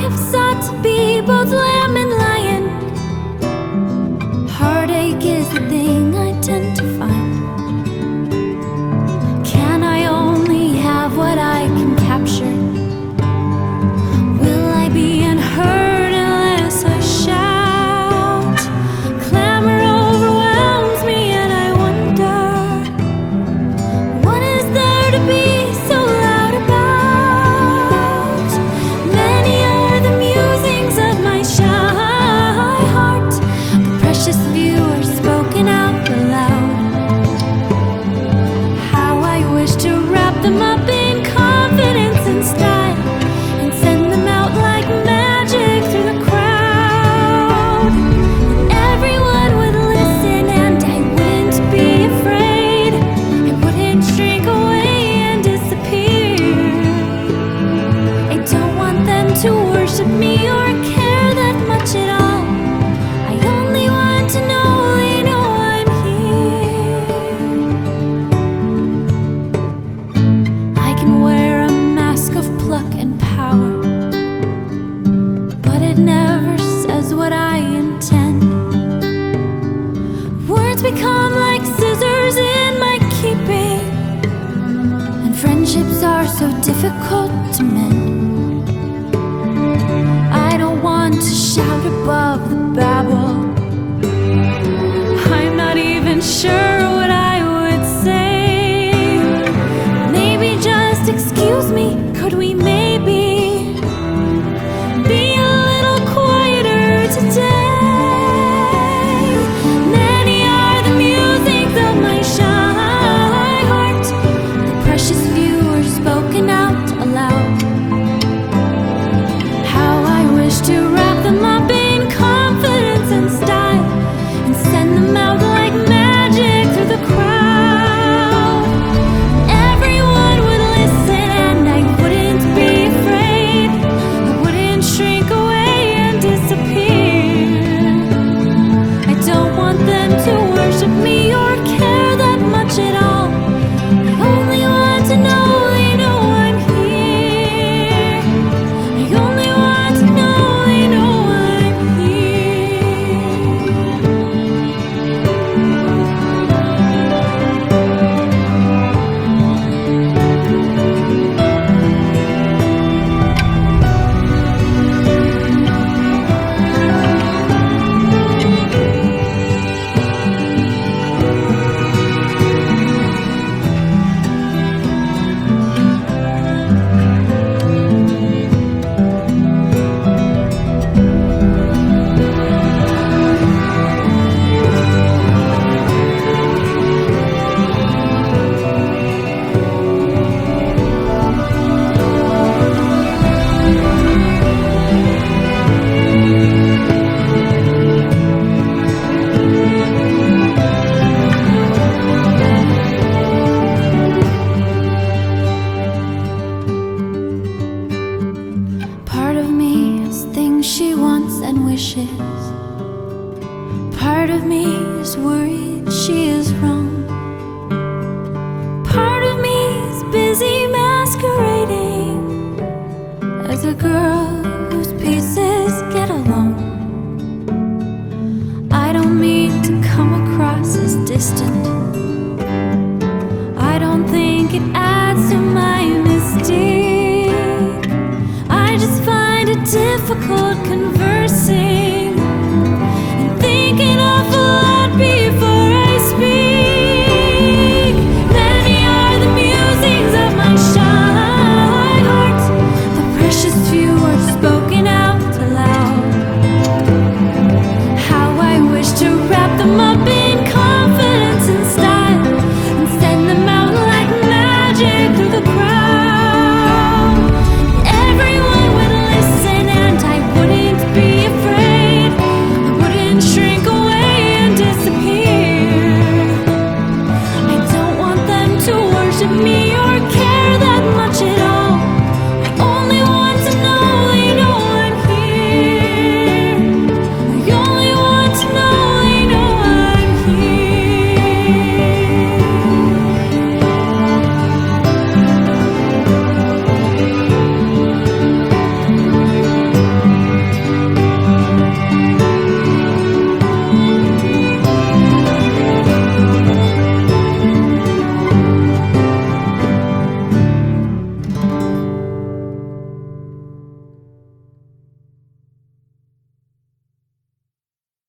I've sought to be both lamb and lion. Heartache is the thing I tend to find. Can I only have what I can capture? Will I be unheard unless I shout? Clamor overwhelms me and I wonder, what is there to be so loud about? Many are the musings of my shy heart, the precious few are spoken out aloud. How I wish to wrap them up in confidence and style, and send them out like magic through the crowd. And everyone would listen and I wouldn't be afraid. I wouldn't shrink away and disappear. I don't want them to worship me or care that much at all. I only want to know they know I'm here. I can wear a mask of pluck and power, but it never says what I intend. Words become like scissors in my keeping, and friendships are so difficult to mend. I don't want to shout above the babble. I'm not even sure what I would say. Maybe just excuse me, could we maybe be a little quieter today? Many are the musings of my shy heart, the precious few are spoken out aloud. How I wish to wrap them up in confidence and style, and send them out like magic through the crowd. Everyone would listen and I wouldn't be afraid. I wouldn't shrink away and disappear. I don't want them to worship me or care that much at all. I only want to know they know I'm here. I only want to know they know I'm here. Part of me has things she wants and wishes. Part of me is worried she is wrong. Part of me is busy masquerading as a girl whose pieces get along. I don't mean to come across as distant,